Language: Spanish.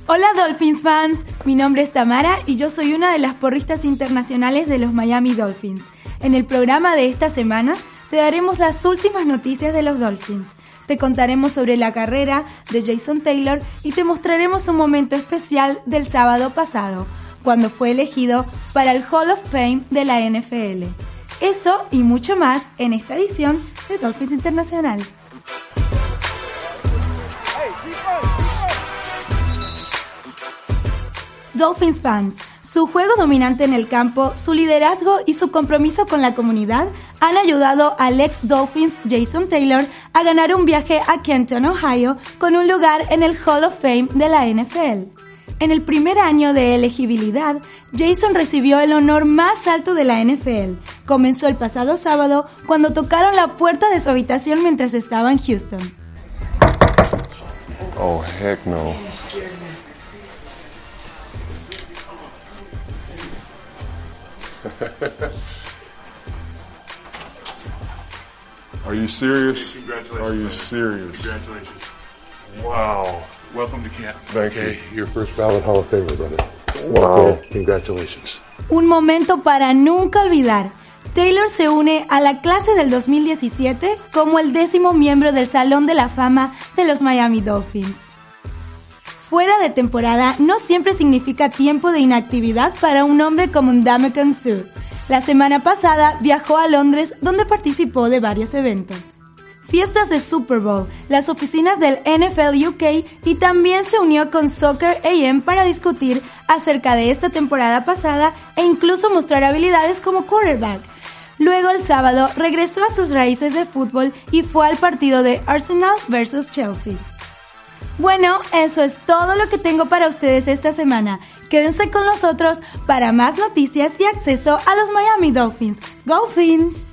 Hola Dolphins fans, mi nombre es Tamara y yo soy una de las porristas internacionales de los Miami Dolphins. En el programa de esta semana te daremos las últimas noticias de los Dolphins. Te contaremos sobre la carrera de Jason Taylor y te mostraremos un momento especial del sábado pasado, cuando fue elegido para el Hall of Fame de la NFL. Eso y mucho más en esta edición de Dolphins Internacional. Dolphins fans, su juego dominante en el campo, su liderazgo y su compromiso con la comunidad han ayudado al ex Dolphins Jason Taylor a ganar un viaje a Canton, Ohio, con un lugar en el Hall of Fame de la NFL. En el primer año de elegibilidad, Jason recibió el honor más alto de la NFL. Comenzó el pasado sábado cuando tocaron la puerta de su habitación mientras estaba en Houston. Oh, heck no. Are you serious? Congratulations. Are you serious? Congratulations. Wow. Welcome to camp. Thank Okay, you. your first ballot Hall of Famer, brother. Wow. Okay, congratulations. Un momento para nunca olvidar. Taylor se une a la clase del 2017 como el 10º miembro del Salón de la Fama de los Miami Dolphins. Fuera de temporada no siempre significa tiempo de inactividad para un hombre como Ndamukong Suh. La semana pasada viajó a Londres, donde participó de varios eventos. Fiestas de Super Bowl, las oficinas del NFL UK y también se unió con Soccer AM para discutir acerca de esta temporada pasada e incluso mostrar habilidades como quarterback. Luego el sábado regresó a sus raíces de fútbol y fue al partido de Arsenal vs Chelsea. Bueno, eso es todo lo que tengo para ustedes esta semana. Quédense con nosotros para más noticias y acceso a los Miami Dolphins. ¡Go Fins!